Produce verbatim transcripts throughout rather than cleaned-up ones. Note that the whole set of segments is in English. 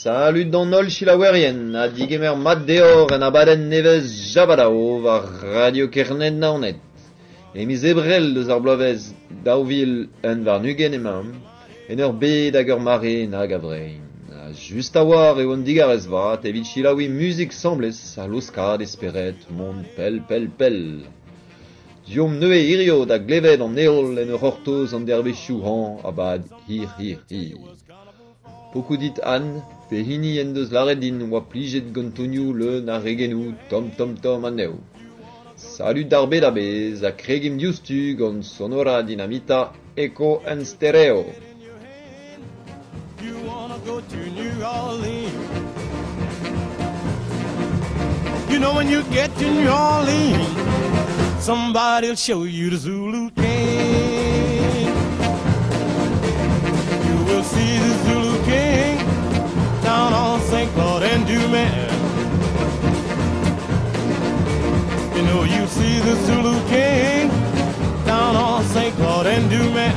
Salut dans nol chilawerien, a digemer mat deor en abaden nevez jabadao va radio kernet naonet. Emiz ebrel deus ar blovez daouvil en var nugen emam, en ur bet hag ur mare nag a vrein. A just a war e oan digarez vat, evit chilaoui musik semblez, a loskad esperet, mont pel pel pel. Diom neue irio da gleved an eol en ur hortoz an dervechou han abad hir hir hir. Poku dit an, pe hini en deus laret din oa plijet gantonioù le na regenou tom tom tom an neo. Salut d'ar bet a bez, a kregim dioustu gant Sonora Dinamita Echo en Stereo. You wanna go to New Orleans. You know when you get to New Orleans, somebody'll show you the Zulu King. You will see the Zulu King down on Saint Claude and Dumas. You know you see the Zulu King down on Saint Claude and Dumas.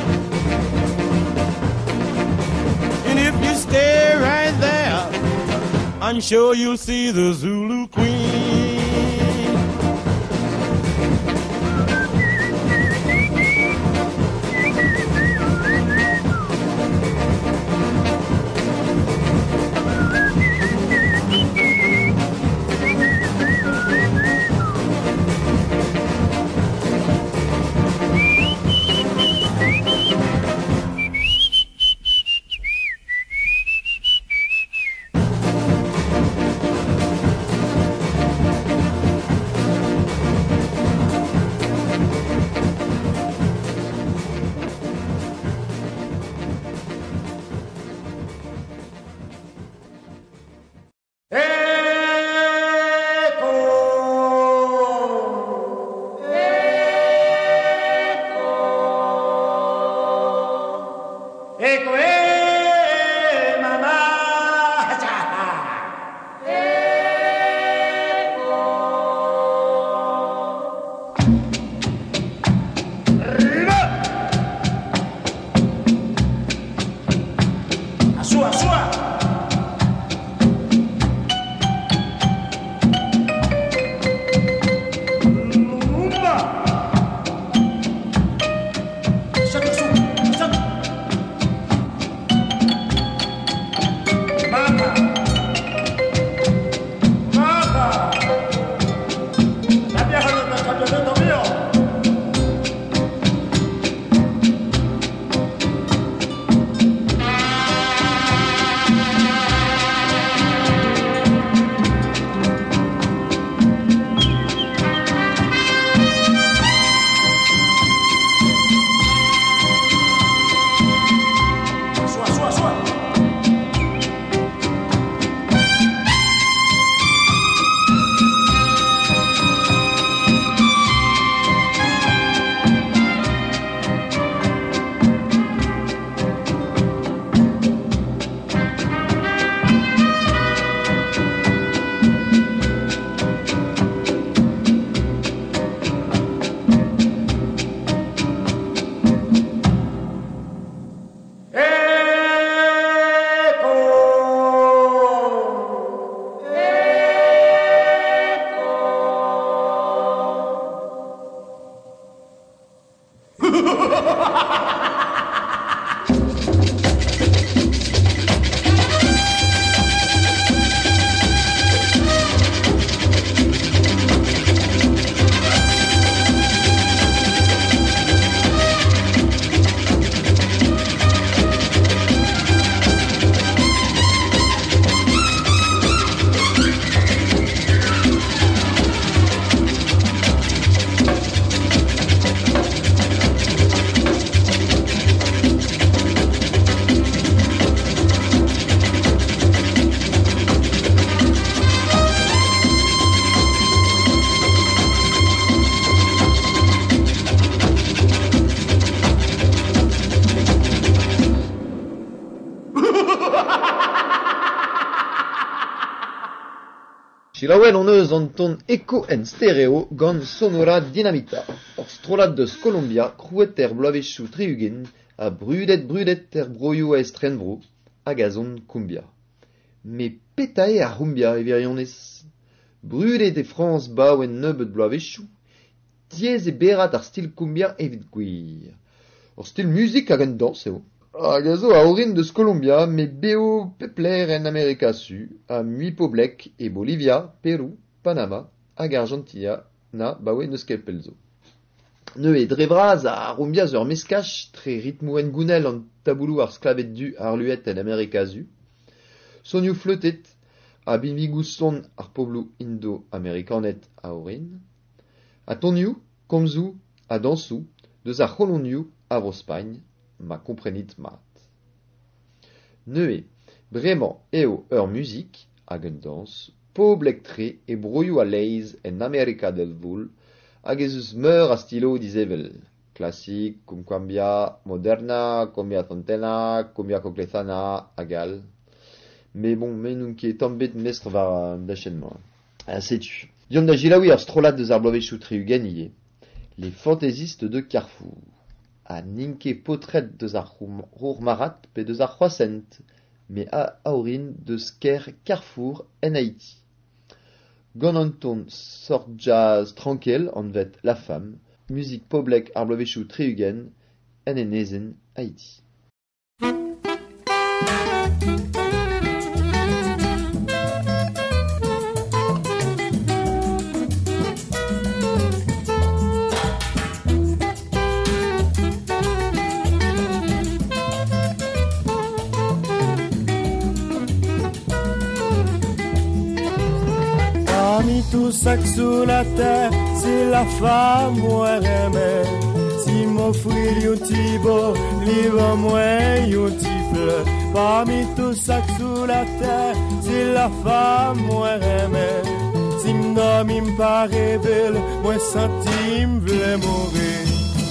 And if you stay right there, I'm sure you'll see the Zulu Queen. Chilaouel on eus an ton Echo en Stereo gant Sonora Dinamita. Ur strolat deus Columbia krouet er bloavechou triugen a brudet brudet er broioù a estrenvro hag a zon Cumbia. Me petae a rumbia e virionez. Brudet e France ba oen nebeut bloavechou. Tiez e berat ar stil kumbia evit gwir. Ar stil musik hag an dans eo. Hag a zo a orin deus Colombia, me beo pepler en Amerika Su, a mui poblek e Bolivia, Peru, Panama, hag Argentina, na ba oen eus kelpel zo. Neuze drevraz a rumbia ur meskach tre ritmouen gounel an taboulou ar sklavet du ar luet en Amerika Su. Sonioù fleutet a bivigous son ar poblou indo-amerikanet a orin. A tonioù, komzou, a dansou, deus ar c'holonioù a vro Spagn, ma komprenit mat. Neuze, bremañ eo ur musik, hag un dans, poblek tre e broioù a leiz en Amerika del Voul, hag ez eus meur a stilo dizevel. Klasik, koum kumbia moderna, kumbia trentena, kumbia koklethana, agal. Mais bon, men n'où ket tambet mestr war da chenman. Ah, setu. Diom da jilaoui ar strolat deus ar bloavechou triuganiye. Les fantaisistes de Carrefour. A ninke potret deus ar rour marat pe deus ar c'hoazent, me a aorin deus ker Carrefour en Haïti. Gant an ton sort jazz tranquil an vet La Femme, musique poblek ar bloavechou triugen en enezen Haïti. Tout ça que sous la terre, c'est la femme moi remè. Si m'offrit yon ti beau, livre moi yon ti fleur. Parmi tout ça que sous la terre, c'est la femme moi remè. Si m'nom il m'paraît belle, moi senti m'vle mourir.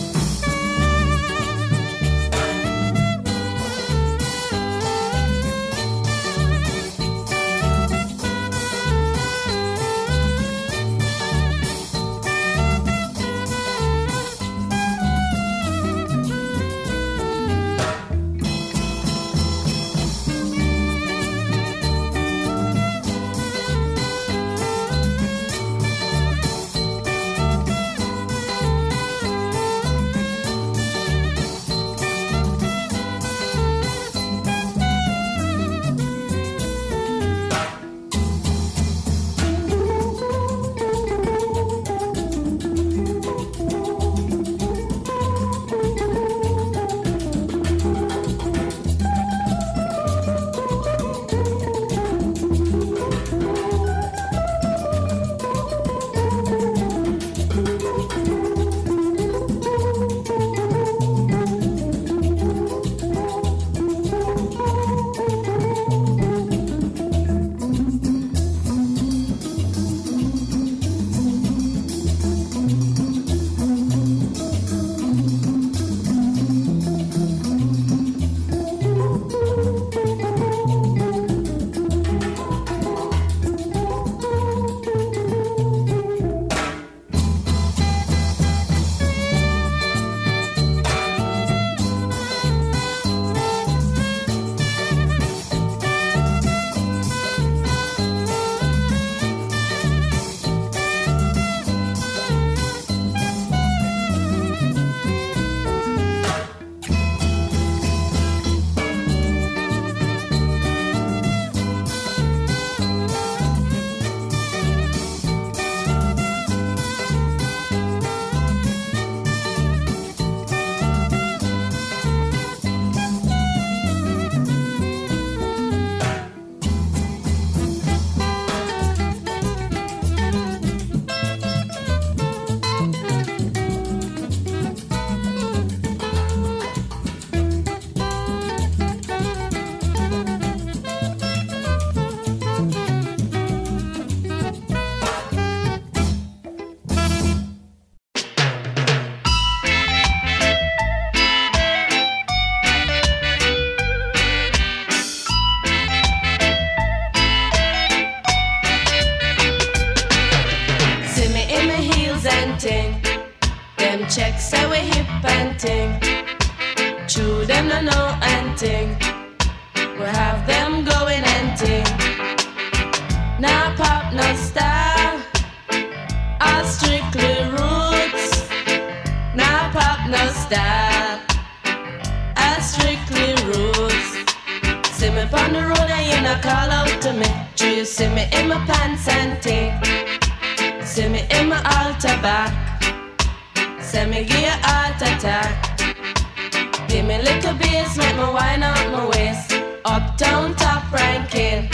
check say we hip and ting. True them no know and ting. We have them going and ting. no style, or strictly roots. Nah pop no style, or strictly roots. See me on the road and you not call out to me. Do you see me in my pants and ting? See me in my altar back. See me give you heart attack. Give me little bass, make me wind up my waist. Uptown top ranking.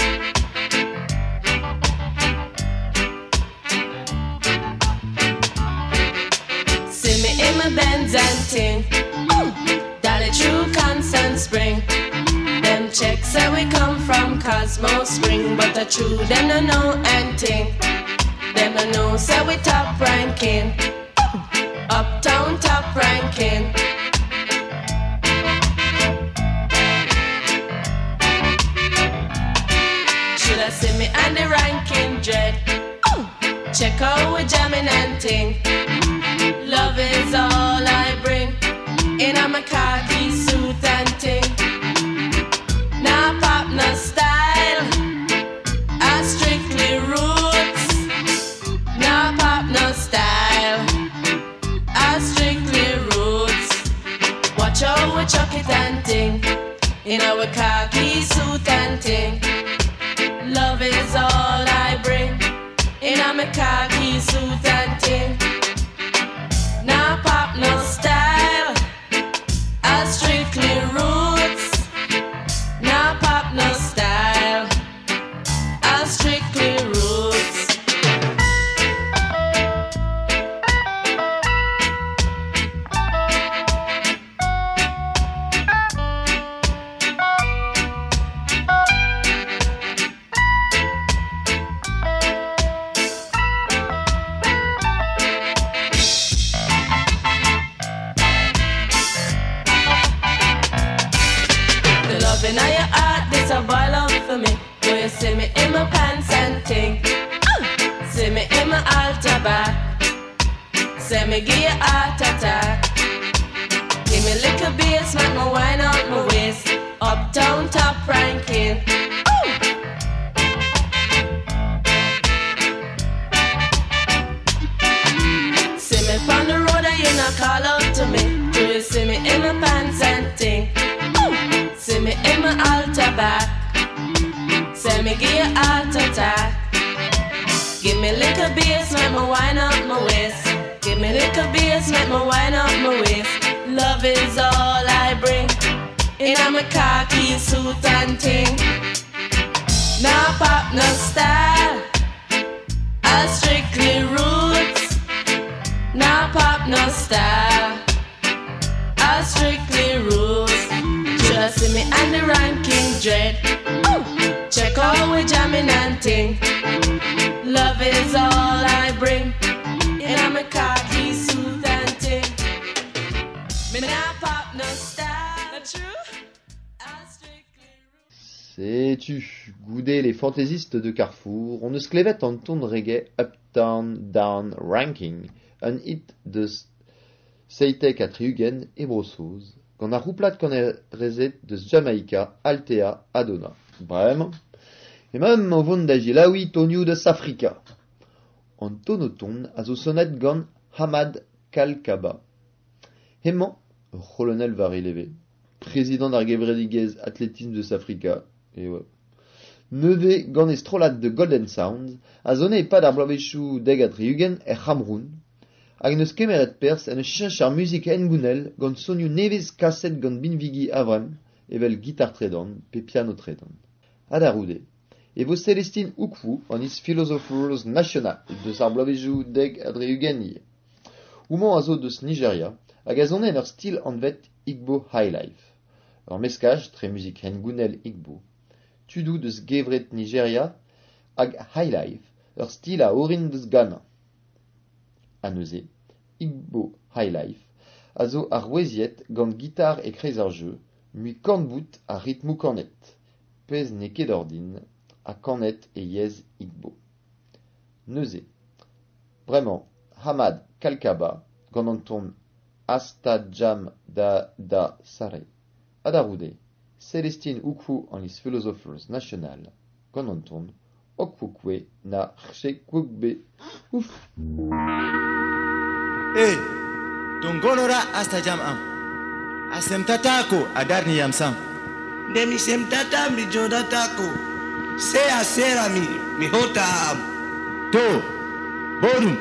See me in my Benz and ting. Dolly true Constant Spring. Them checks say we come from Cosmo Spring, but the true them no know anything. Them no know say we top ranking. Uptown top ranking. Should I see me and the ranking dread? Check out we jamming and ting. Love is all I bring. In a my khaki suit and ting. Nah pop no style, I strictly roots. Nah pop no style, I strictly roots. Watch out we chuck it and ting. In our khaki suit and ting. Love is all I bring. In a my khaki suit and ting. Nah pop no style, I strictly roots. Nah pop no style, I strictly roots. In your heart, this a boil out for me. Do you see me in my pants and ting? See me in my altar back. See me give you heart attack. Give me little bass, make me wind out my waist. Uptown top ranking. See me on the road and you not call out to me. Do you see me in my pants and ting? See me in my altar back. Say me give you heart attack. Give me little bass, make me wind up my waist. Give me little bass, make me wind up my waist. Love is all I bring. In a my khaki suit and ting. Nah pop no style, I strictly roots. Nah pop no style, I strictly roots. Just see me and the ranking dread. Check out we jamming and ting. Love is all I bring. In a my khaki suit and ting. Me nah pop no style. Not true? I strictly root. Sais-tu, goudé les fantaisistes de Carrefour, on ne sclévette en ton reggae Uptown Down Ranking, un hit de Seitek à Triugen et Brossoz. Qu'on a rouplat qu'on est rezet de Jamaïca, Altea, Adona. Vraiment. Et même au vond d'agilaoui toniou de Safrika. En tonoton, a zo sonnet gant Hamad Kalkaba. Hemman, colonel Varilevé, président d'Argevredigez athlétisme de Safrika, et ouais. Neuvé gant estrolat de Golden Sound, a zoné pas d'arblavechou deg a Triugen et Hamroun, hag neus kemeret pers en eus cheñch ar muzik engounel gant sonioù nevez kaset gant binvigi avrem, evel gitar tredan, pe piano tredan. Adaroude, e vo Celestine Oukvou an is Philosophers National deus ar blavejou deg a Triugen. Oumont a zo deus Nigeria, hag a zonen ur stil an vet Igbo Highlife. Ur meskaj tre muzik engounel Igbo. Tudou deus gevret Nigeria hag Highlife, ur stil a orin deus Ghana. A neuze, Igbo Highlife, a zo ar weziet gant gitar e kreiz ar jeu, mui kantbout a ritmou kanet, pez ne ket ordin, a kanet e yez Igbo. Neuze, bremañ, Hamad Kalkaba, gant an ton Asta Jam da da Sare. Adaroude, Celestine Oukvou an lis Philosophers National, gant an ton okwukwe na rchekwukbe. Ouf. Eh, tongonora asta jam am. Asem tatako adarni yam sam. Demi sem tata mi joda tako. Se a sera mi mi hota am. To, borum.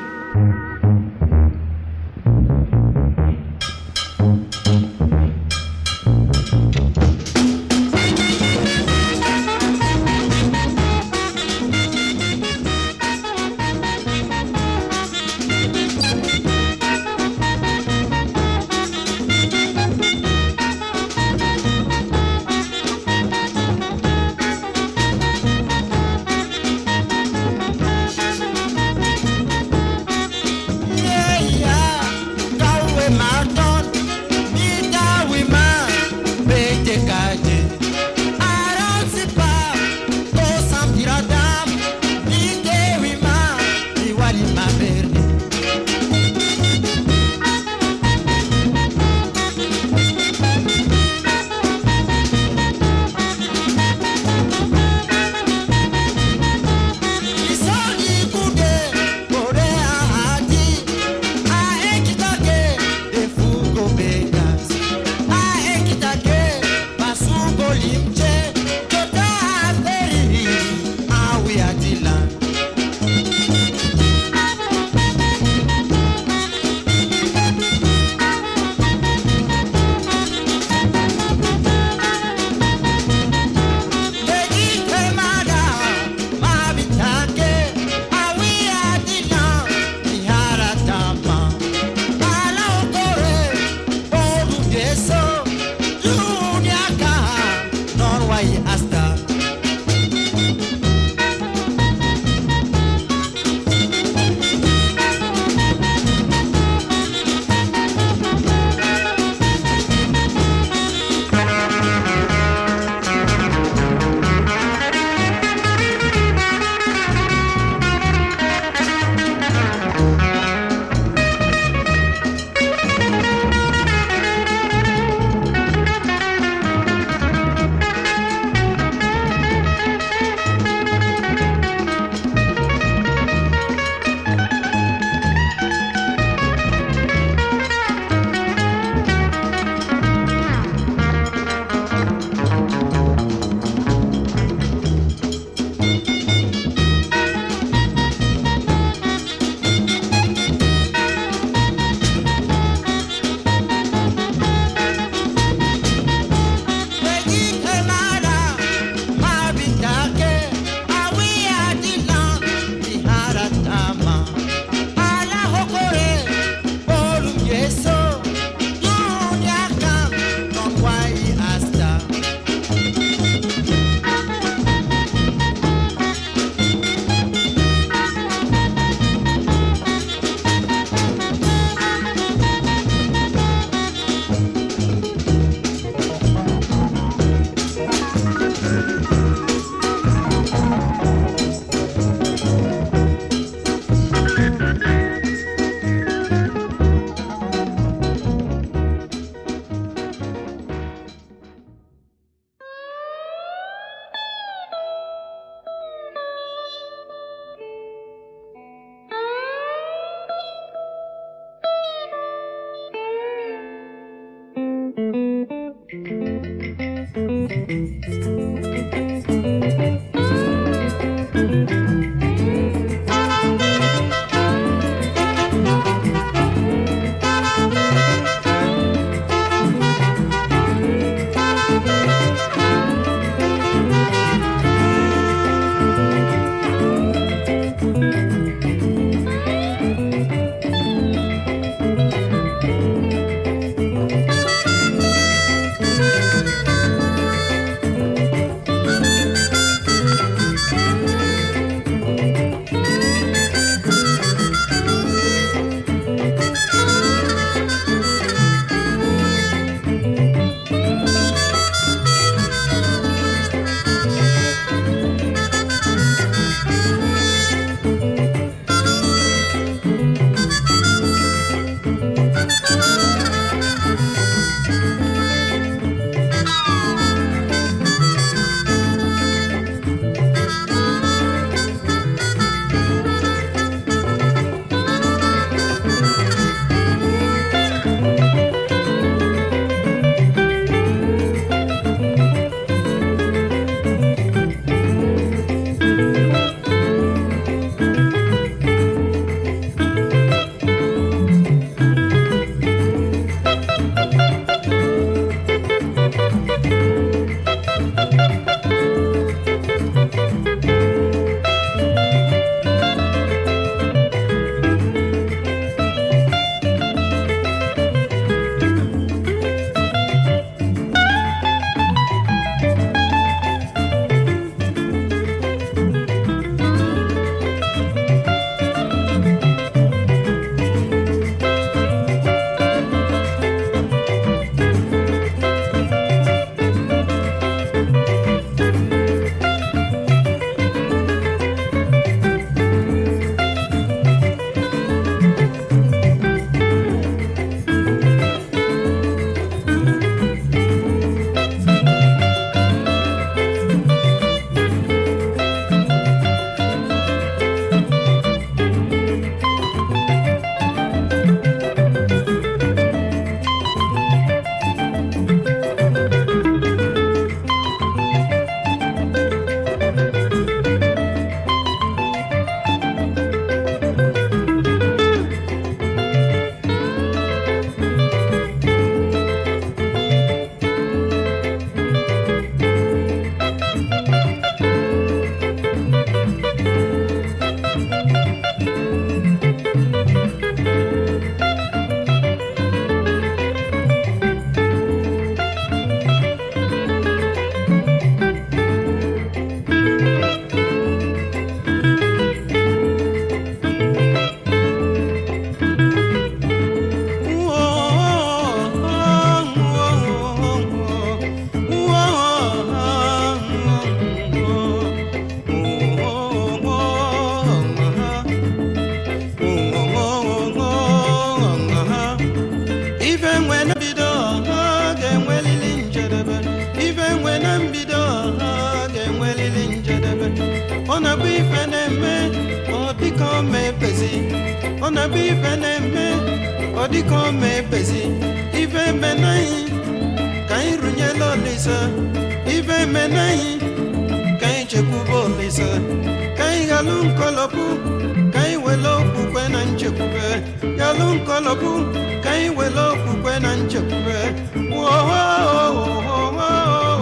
On a bi veneme, odi come besi, ive menai, kai runyelo lisa, ive menai, kai chekubo lisa, kai galun kolopu, kai welo pukwe nanchekube, galun kolopu, kai welo pukwe nanchekube. Whoa, whoa, whoa, whoa.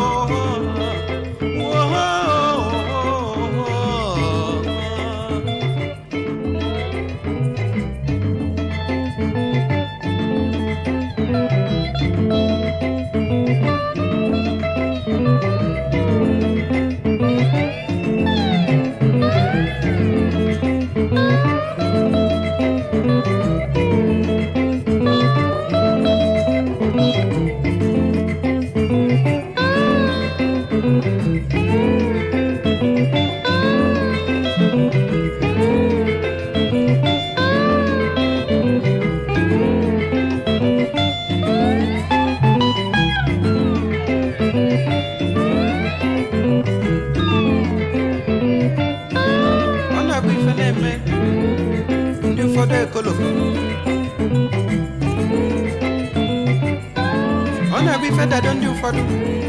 I don't do for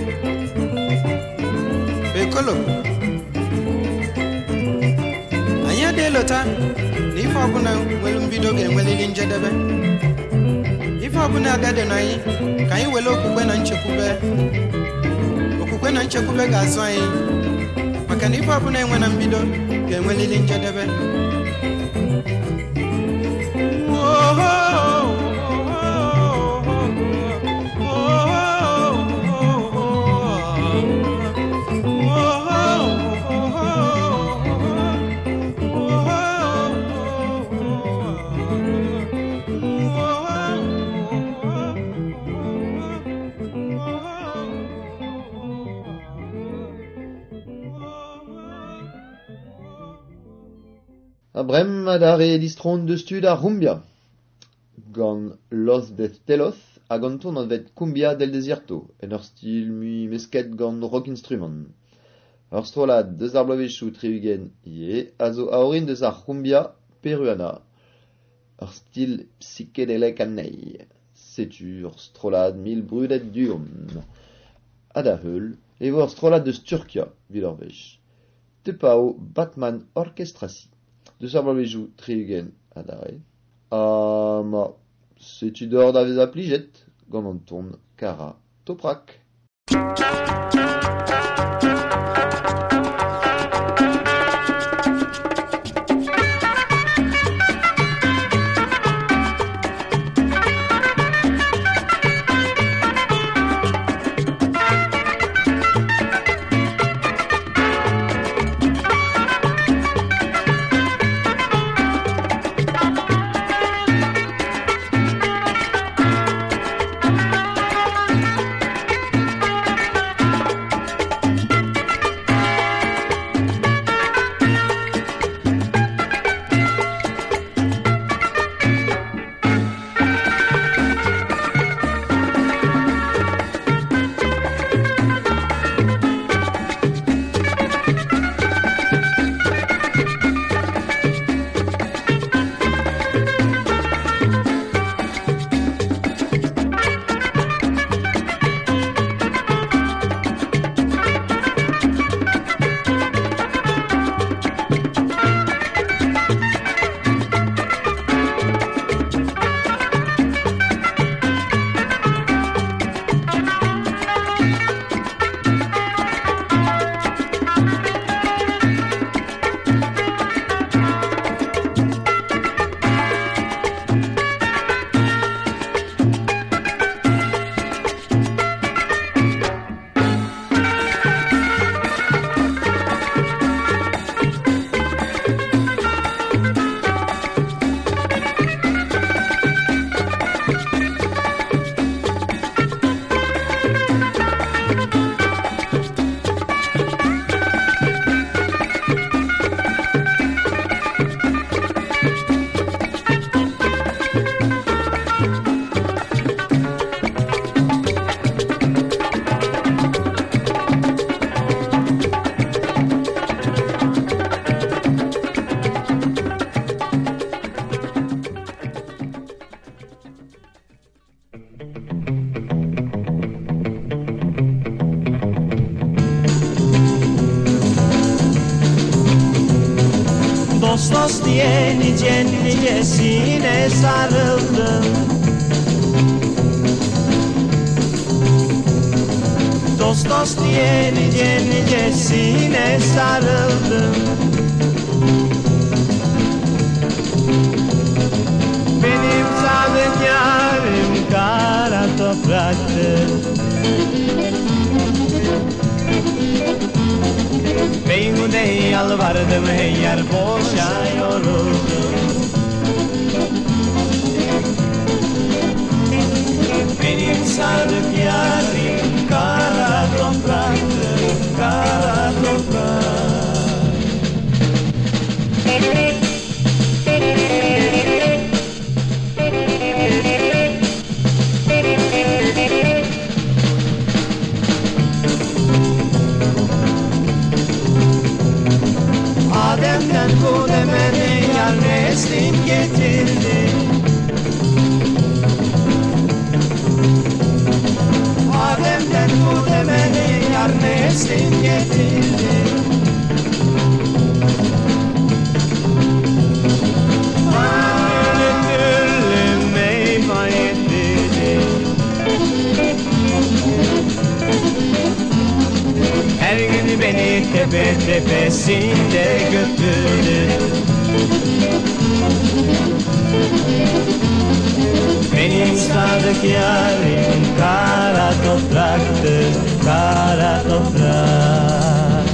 the color. Anya de lota, if I put well be dog and well in Jedebe. If I put that and I can you well look when I'm Chakube? When I'm Chakube gas wine. I can if I put when I'm bidon, then well in Jedebe. Abrem adare distron de stud a Rumbia. Gant Los Destellos a ganton an vet Cumbia del Desierto, en ur stil mui mesket gant rock instrument. Ur strolad deus ar bloavechou triugen ie, a zo aorin deus ar Cumbia peruana, ur stil psychedelek annei. Setu ur strolad mil brudet durn. Ad a heul, e vo ur strolad deus Turkia, vid ur vech. Te pao Batman Orchestrasi. Deus ar bloavechou triugen adare. Ah, ma, setu d'or da vez a plijet, gant an ton kara toprak. Dost dost diye nice nicesine sarıldım. Dost dost diye nice nicesine sarıldım. Benim sadık yarim kara topraktır. Beyhude yalvardım hey yer boşa yoruldum. Benim sadık yarim kara topraktır, kara toprak. Adem'den bu demeni yar neslin getirdi. Adem'den bu demeni yar neslin getirdi. Aynı türlü meyve yedirdi. Her gün beni tepe tepesinde götürdü. Benim sadık yarim kara topraktır, kara toprak.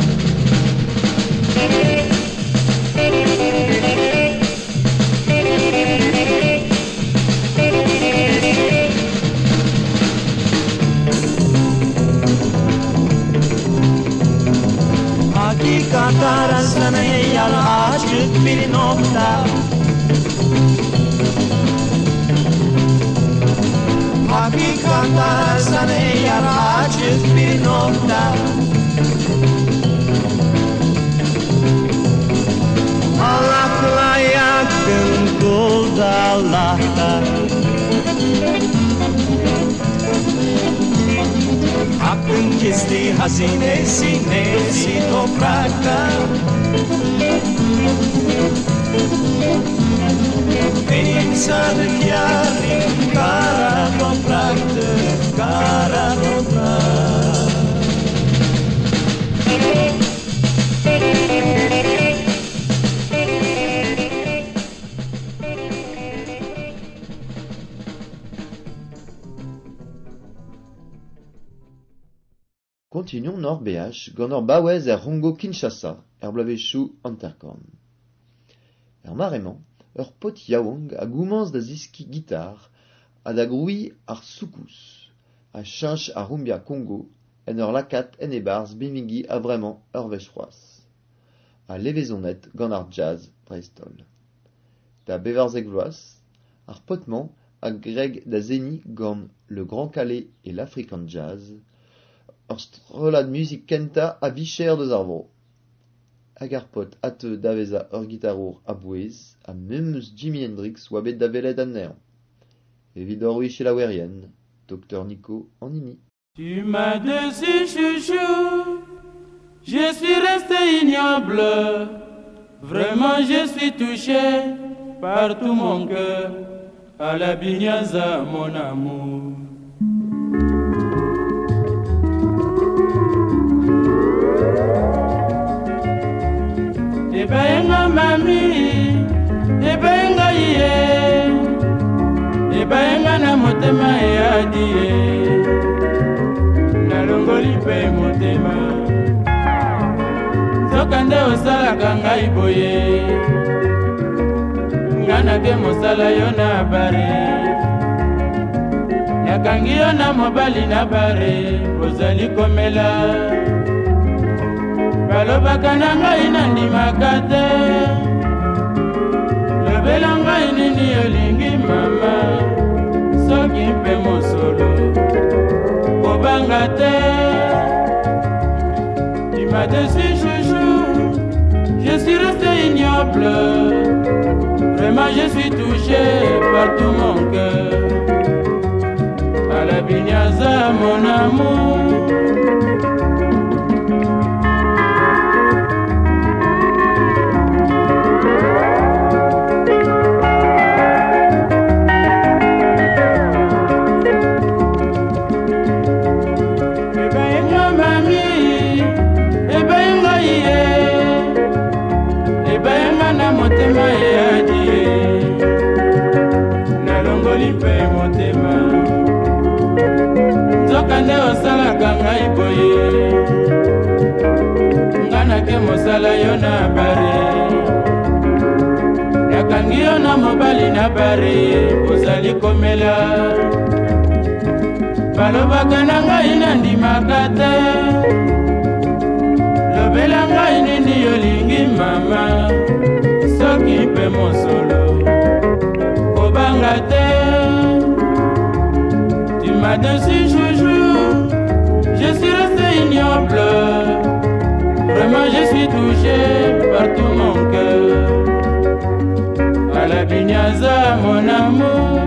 Hakikat arasına yar açık bir nokta. Hakikat arasına yar açık bir nokta. Allah'la yakın kul da Allah'ta. Hakkın gizli hazinesi nesi toprakta. Benim sadık yarim kara topraktır, kara toprak. Continuons Nord B H, Gonor Bawez er Rongo Kinshasa, er Blavechu Anterkorn. Er marement, ur pot yaouang a goumans da ziski gitar, a da groui ar soukous, a chanch a rumbia Congo, en ur lakat en e barz bimigi a vrement ur vechroaz. A levezonet gant ar jazz brestol. Da bevarzek vloaz, ar potman a greg da zeni gant le Grand Calais et l'African Jazz, ur strolad musik kenta a vicher deus ar vro. Hag ar pot ate daveza ur gitarour a bouez, a memeus Jimi Hendrix oa bet da velet an nean. Evit ur wich e laouerien, docteur Nico en ini. Tu m'as dessus chouchou, je suis resté ignoble, vraiment je suis touché par tout mon cœur, à la Binyaza mon amour. Ebaenga mami, ebaenga iye, ebaenga na motema eadie, nalongoli pe motema, zokande osalaka ngai boye, ngana ke mosala yo na bare, nakangi yo na mobali na bare, ozali komela. Balobaka na ngai nandimaka te, lobela ngai nini olingi mama, soki mpe mosolo kobanga te. Tu m'as déçu chouchou, je suis resté ignoble, vraiment je suis touché par tout mon cœur, à la Binyaza mon amour. yo na bare yakangi yo na mobali na bare ozali komela balobaka na ngai nandimaka te lobela ngai nini yolingi mama soki mpe mosolo kobanga te tu m'as dessus chouchou je suis resté ignoble vraiment je suis touché par tout mon cœur à la Binyaza mon amour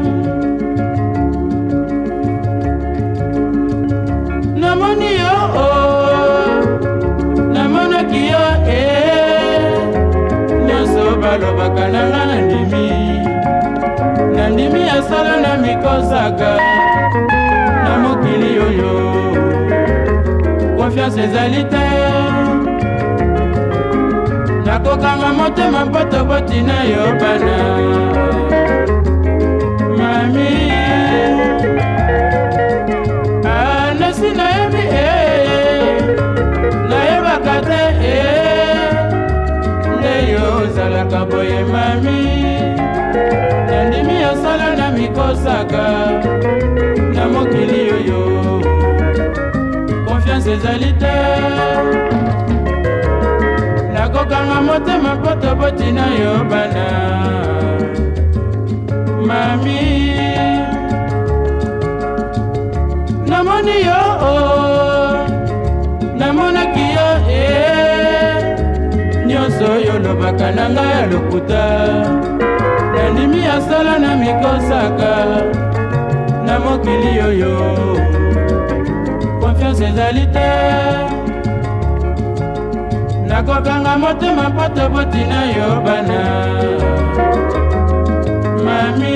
namoni yo oh namonaki yo eh nyonso balobaka na nga nandimi nandimi asala na mikosaka na mokili oyo confiance ezali te nakokanga motema mpoto botina yo bana mami anasi nayebi eh nayebaka te eh nde yo ozalaka boye mami nandimi osala na mikosaka na mokili oyo confiance ezali te nakokanga motema poto botina yo bana mami namoni yo oh namonaki yo eh nyonso oyo lobaka na ngai ya lokuta nandimi asala na mikosaka na mokili oyo confiance ezali te nakokanga motema poto botina yo bana mami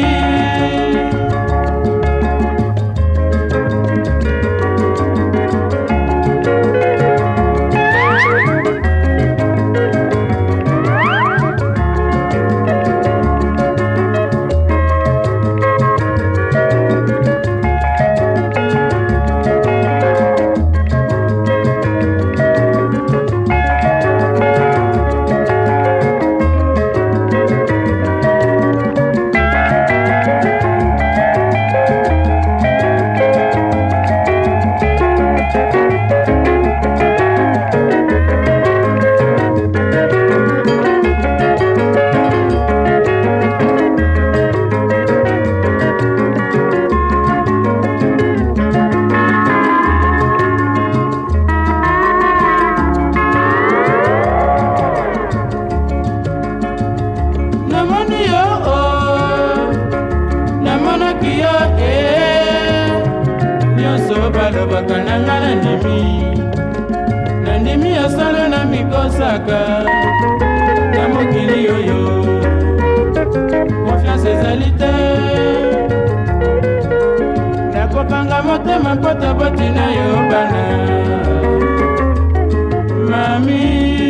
balobaka na nga nandimi nandimi asala na mikosaka na mokili oyo confiance ezali te nakopanga motema poto botina yo bana mami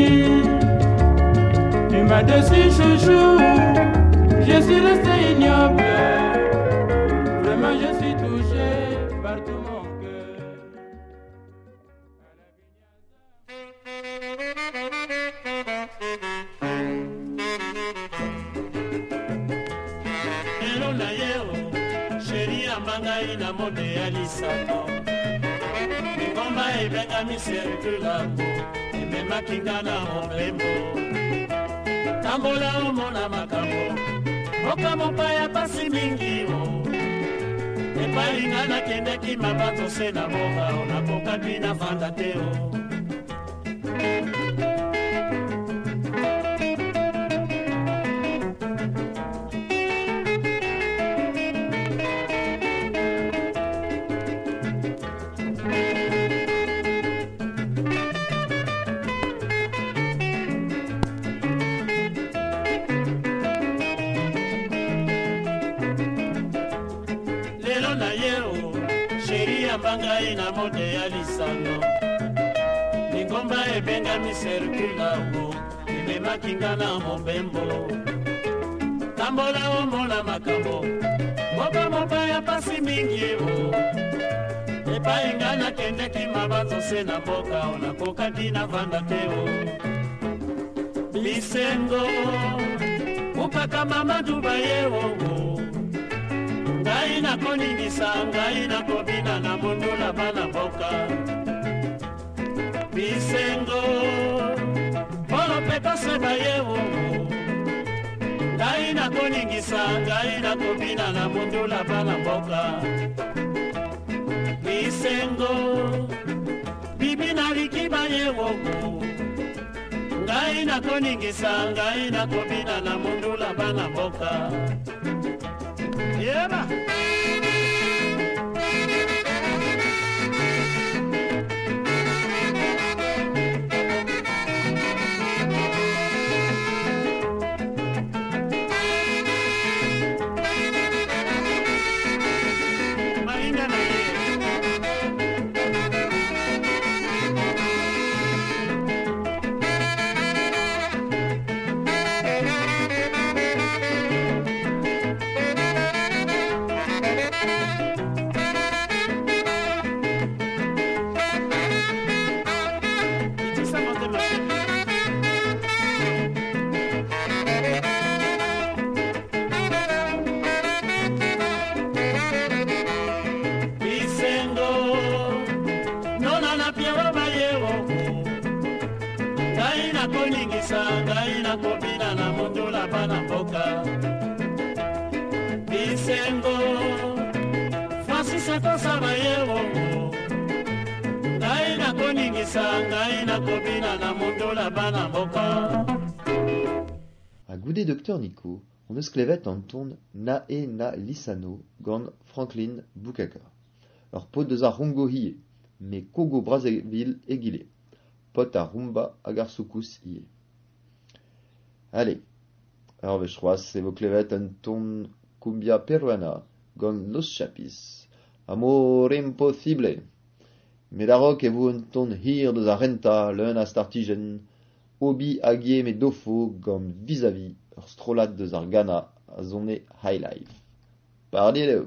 tu m'as dessus chouchou je suis resté ignoble vraiment je suis touché par tout mon cœur. Hello na yeo, chérie ambanga ina mode ya lisano. Ngomba ebenga miserkulako, emema kingana mopembo. Tambola omona makambo, mokamo pa ya pasi mingi o. Epalinga na kende ki mabato se na moka, onakoka bina fanda teo. Ambanga ina mode ya lisano Ningomba ebenga miserkula ugo Nimema kingana mobembo Tambola omona makambo Moba moba ya pasi mingi evo Epa ingana kende kimabazo sena boka Onakoka dina vanda teo bisengo upaka mamadu bayewo ngai nakoningisa ngai nakobina na mundula bana mboka bisengo polo pekose bayewo ngai nakoningisa ngai nakobina na mundula bana mboka bisengo bibi naliki bayewo ngai nakoningisa ngai nakobina na mundula bana mboka yeba ngai nakobina na mundula bana mboka bisengo Francis akosa bayewo ngai nakoningisa ngai nakobina na mundula bana mboka. À Goudé Docteur Nico, on esclavette en tourne na e na lisano gant Franklin Bukaka. Leur pot de zarongo hie, mais Kogo Brazzaville egile. Pot a rumba agarsukus hie. Allez, alors je crois c'est vos clevettes en ton cumbia peruana, gant Los Chapis, amor impossible. Medarok et vous en ton hir de zarenta, l'un a startigen, obi agie me dofo, gant vis-à-vis, ur strolat de zargana, a zone high life. Pardi-le!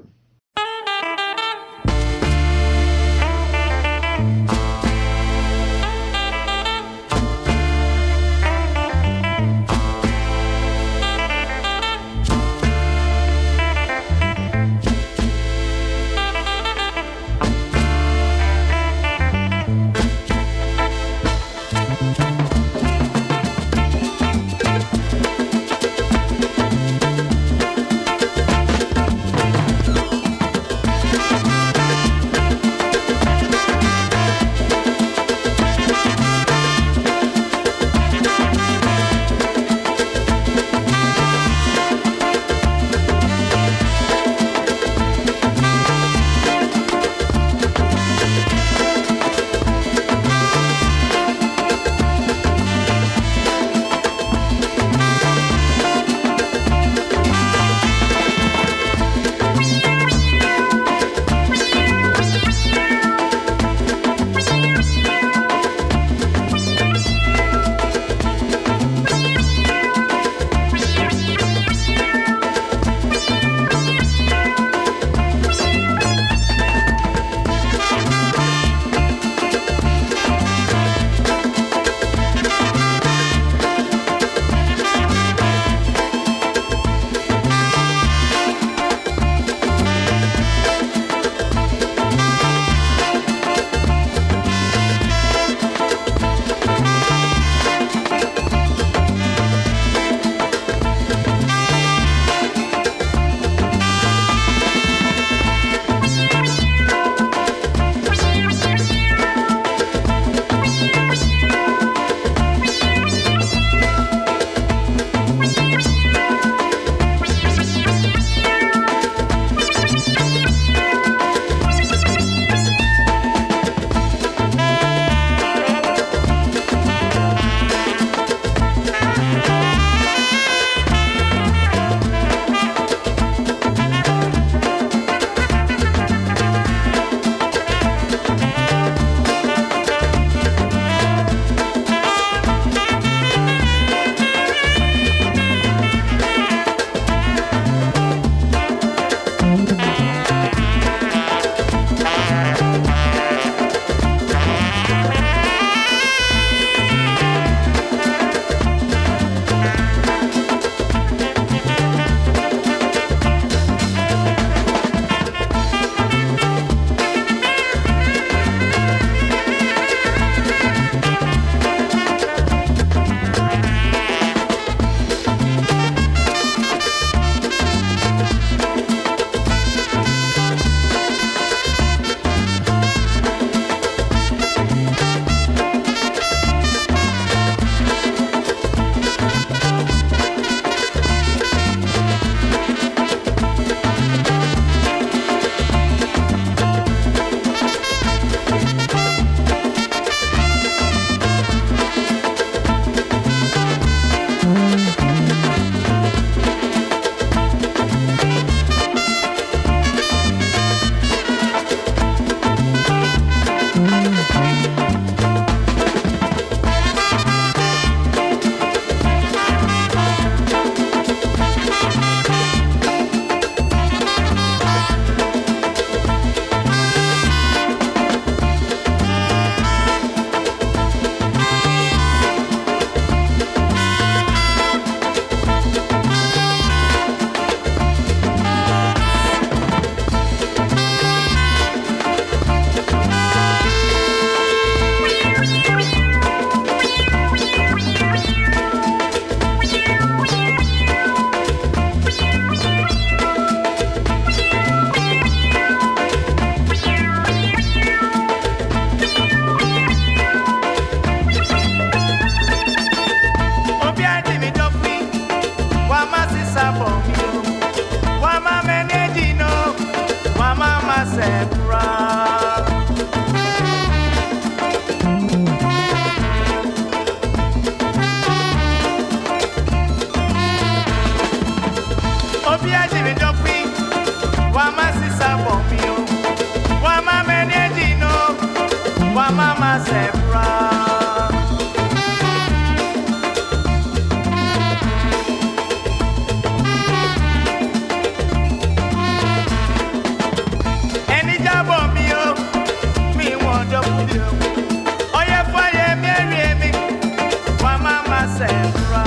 ya jibe jopi. Wama sisa bombio. Wama menedino. Wama masebra. Any job bombio. Me want to put you. Oh yeah, fire me, me. Wama masebra.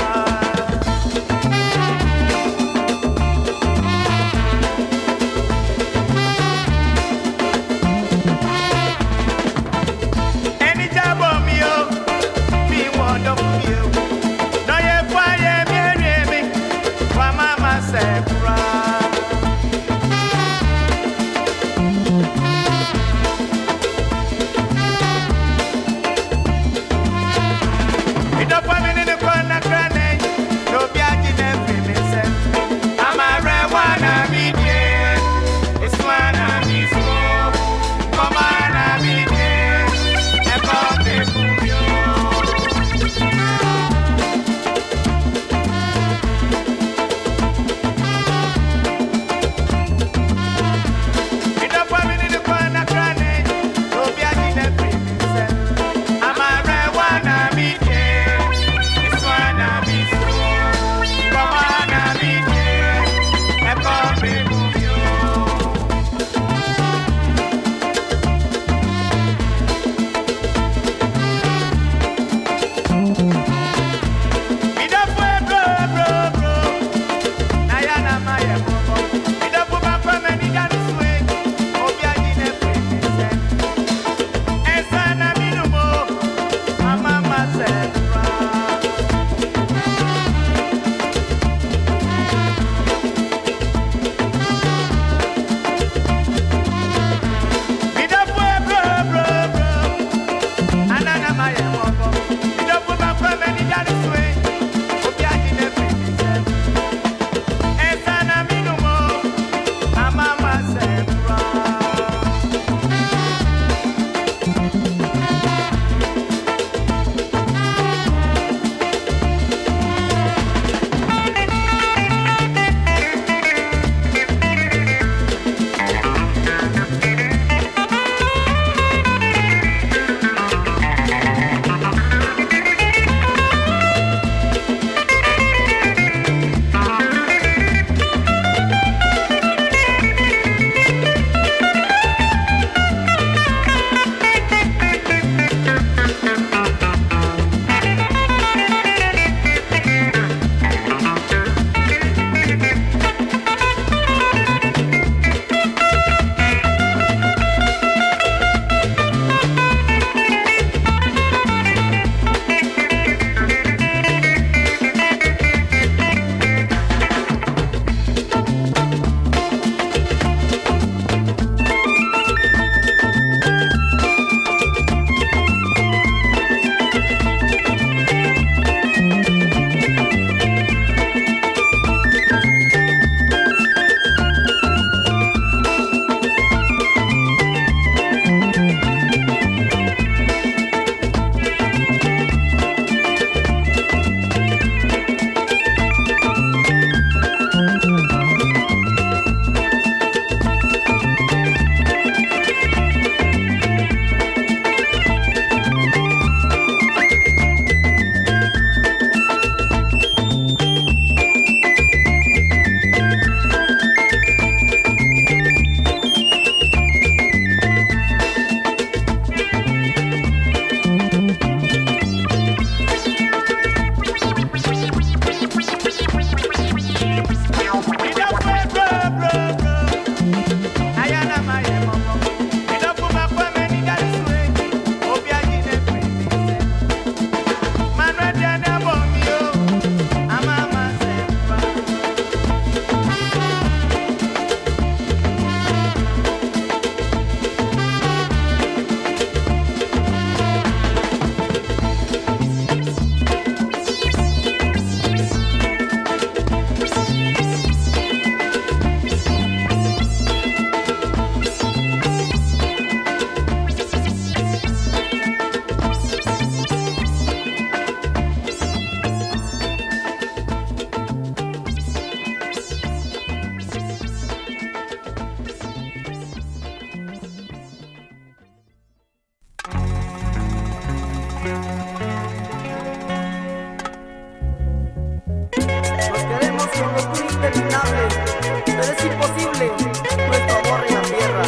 deseable, pero es imposible nuestro amor en la tierra.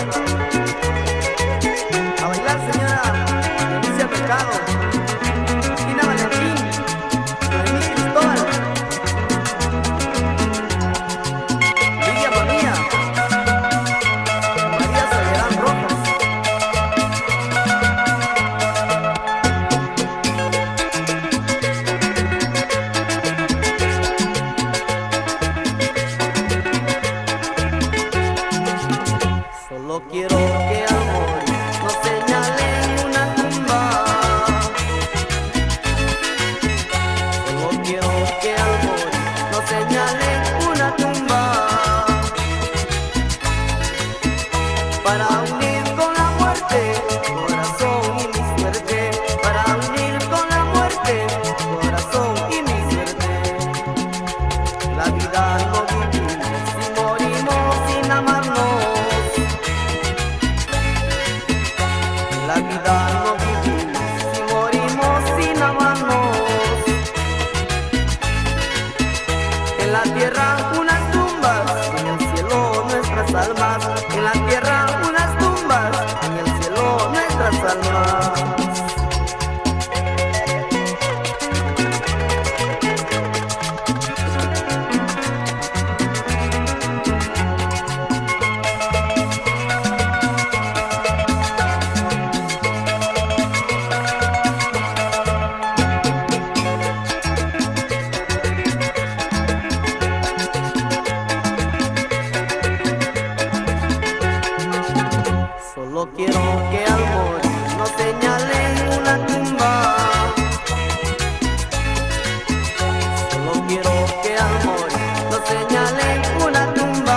A bailar, señora Alicia Mercado, Cristina Valentín, Noemí Cristóbal, Lidia Bonilla, María Soledad Rojas. Solo quiero que al morir nos señalen una tumba. Solo quiero que al morir nos señalen una tumba para unir con la muerte corazón y mi suerte, para unir con la muerte corazón y mi suerte. La vida no vivimos si morimos sin amarnos. La vida no vivimos si morimos sin amarnos. En la tierra unas tumbas, en el cielo nuestras almas. En la tierra unas tumbas, en el cielo nuestras almas. Solo quiero que al morir nos señalen una tumba. Solo quiero que al morir nos señalen una tumba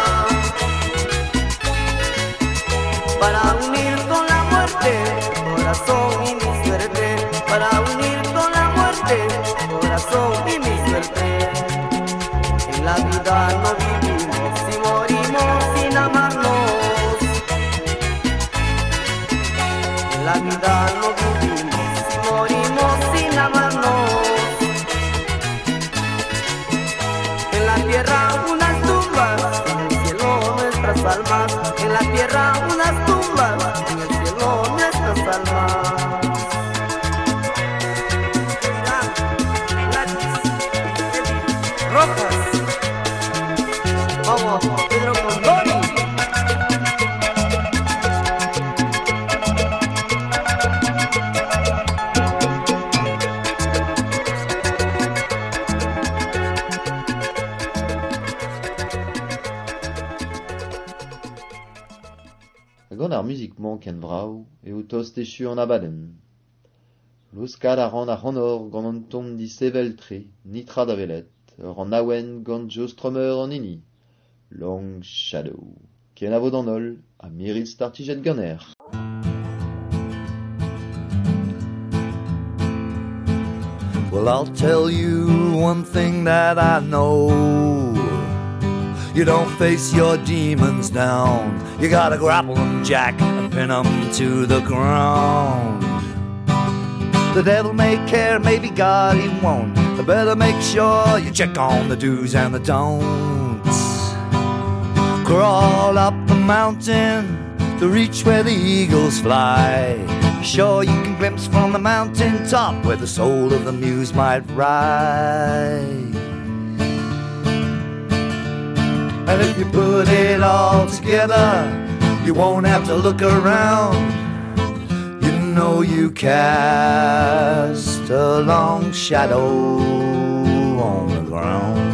para unir con la muerte corazón y mi suerte, para unir con la muerte corazón y mi suerte. En la vida no vivimos si morimos sin amarnos. En la vida no vivimos si morimos sin amarnos. En la tierra unas tumbas, en el cielo nuestras almas. En la tierra unas tumbas, en el cielo nuestras almas. Rojas, vamos, Pedro Condori. Gant ar muzik-mañ ken vrao e o tostechu an abadenn. Louskad a ran ar c'honor gant an tom di sevel-tre, nitra da velet, ur an awen gant Joe Strummer an hini. Long Shadow. Ken a vo d'an ol, a Meryl startijet ganer. Well, I'll tell you one thing that I know. You don't face your demons down. You gotta grapple them, Jack, and pin them to the ground. The devil may care, maybe God he won't. But better make sure you check on the do's and the don'ts. Crawl up the mountain to reach where the eagles fly. Sure you can glimpse from the mountain top where the soul of the muse might rise. And if you put it all together, you won't have to look around. You know you cast a long shadow on the ground.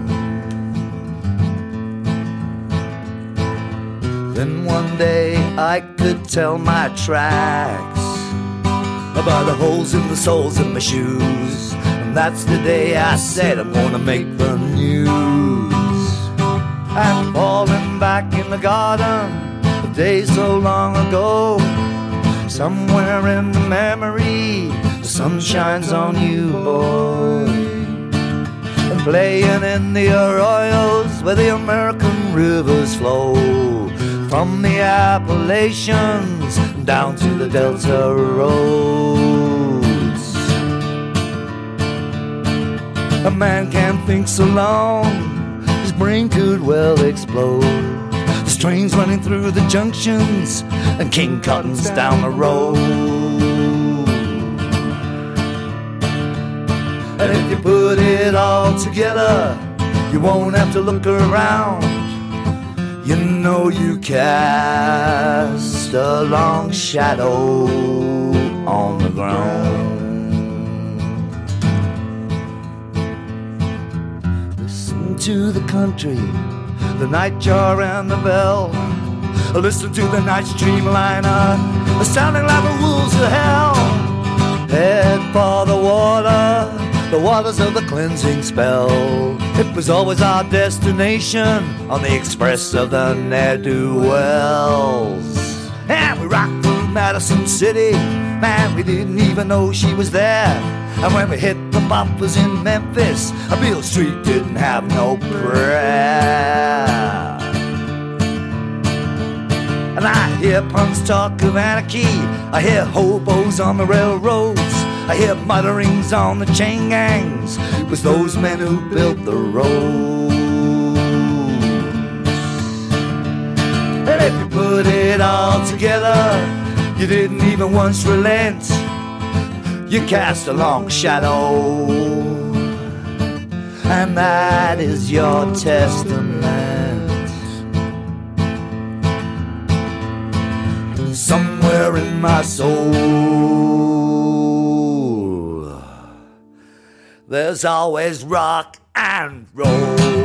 Then one day I could tell my tracks about the holes in the soles of my shoes. And that's the day I said I'm gonna make the news. I'm falling back in the garden of days so long ago. Somewhere in the memory, the sun shines on you, boy. And playing in the arroyos where the American rivers flow. From the Appalachians down to the Delta roads. A man can't think so long. His brain could well explode. There's trains running through the junctions and King Cotton's down the road. And if you put it all together, you won't have to look around. You know you cast a long shadow on the ground. Listen to the country, the nightjar and the bell. Listen to the night streamliner, sounding like the wolves of hell. Head for the water, the waters of the cleansing spell. It was always our destination on the express of the ne'er-do-wells. And we rocked through Madison City, man, we didn't even know she was there. And when we hit the bumpers in Memphis, Beale Street didn't have no prayer. And I hear punks talk of anarchy, I hear hobos on the railroads, I hear mutterings on the chain gangs. It was those men who built the roads. And if you put it all together, you didn't even once relent. You cast a long shadow, and that is your testament. Somewhere in my soul, there's always rock and roll.